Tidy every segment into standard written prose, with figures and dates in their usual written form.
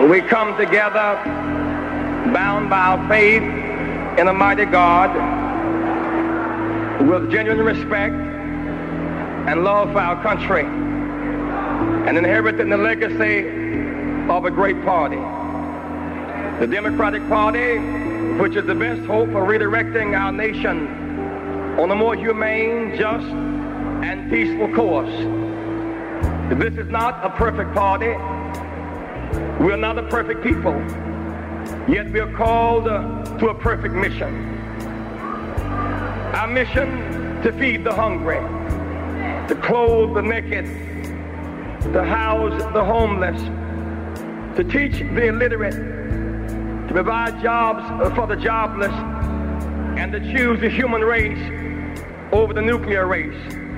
we come together bound by our faith in a mighty God with genuine respect and love for our country and inheriting the legacy of a great party. The Democratic Party, which is the best hope for redirecting our nation on a more humane, just, and peaceful course. This is not a perfect party. We are not a perfect people, yet we are called to a perfect mission. Our mission: to feed the hungry, to clothe the naked, to house the homeless, to teach the illiterate, to provide jobs for the jobless, and to choose the human race over the nuclear race.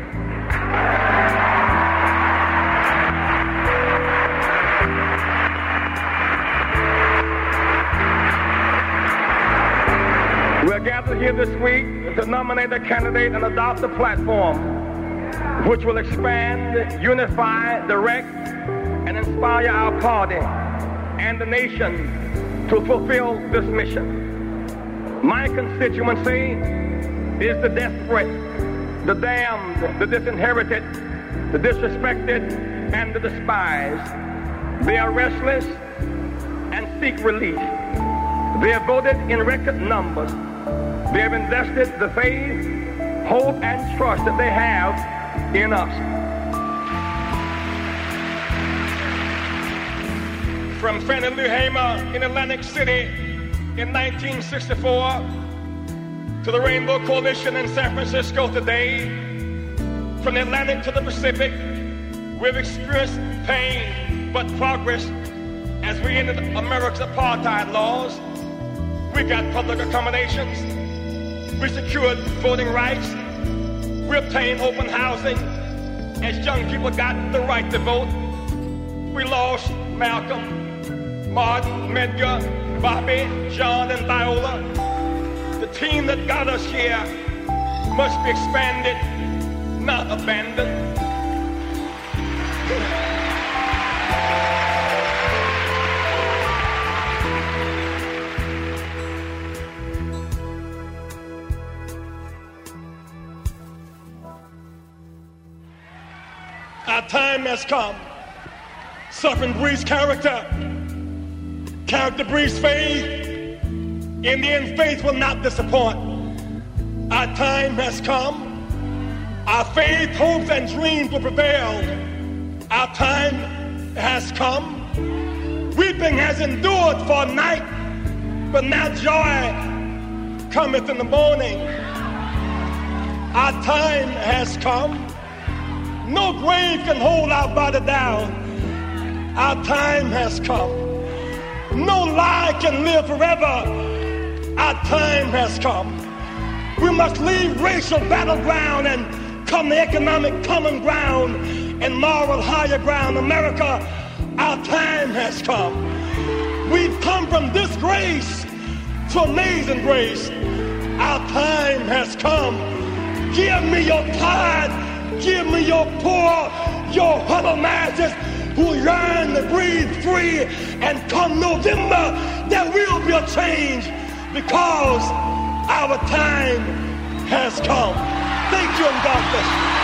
We're gathered here this week to nominate a candidate and adopt a platform which will expand, unify, direct, and inspire our party and the nation to fulfill this mission. My constituency is the desperate, the damned, the disinherited, the disrespected, and the despised. They are restless and seek relief. They have voted in record numbers. They have invested the faith, hope, and trust that they have in us. From Fannie Lou Hamer in Atlantic City in 1964 to the Rainbow Coalition in San Francisco today, from the Atlantic to the Pacific, we've experienced pain but progress as we ended America's apartheid laws. We got public accommodations. We secured voting rights. We obtained open housing as young people got the right to vote. We lost Malcolm, Martin, Medgar, Bobby, John, and Viola. The team that got us here must be expanded, not abandoned. Our time has come. Suffering breeds character. Character breeds faith. In the end, faith will not disappoint. Our time has come. Our faith, hopes, and dreams will prevail. Our time has come. Weeping has endured for a night, but now joy cometh in the morning. Our time has come. No grave can hold our body down. Our time has come. No lie can live forever. Our time has come. We must leave racial battleground and come to economic common ground and moral higher ground. America, our time has come. We've come from disgrace to amazing grace. Our time has come. Give me your tithe. Give me your poor, your humble masses who yearn to breathe free. And come November, there will be a change because our time has come. Thank you and God bless you.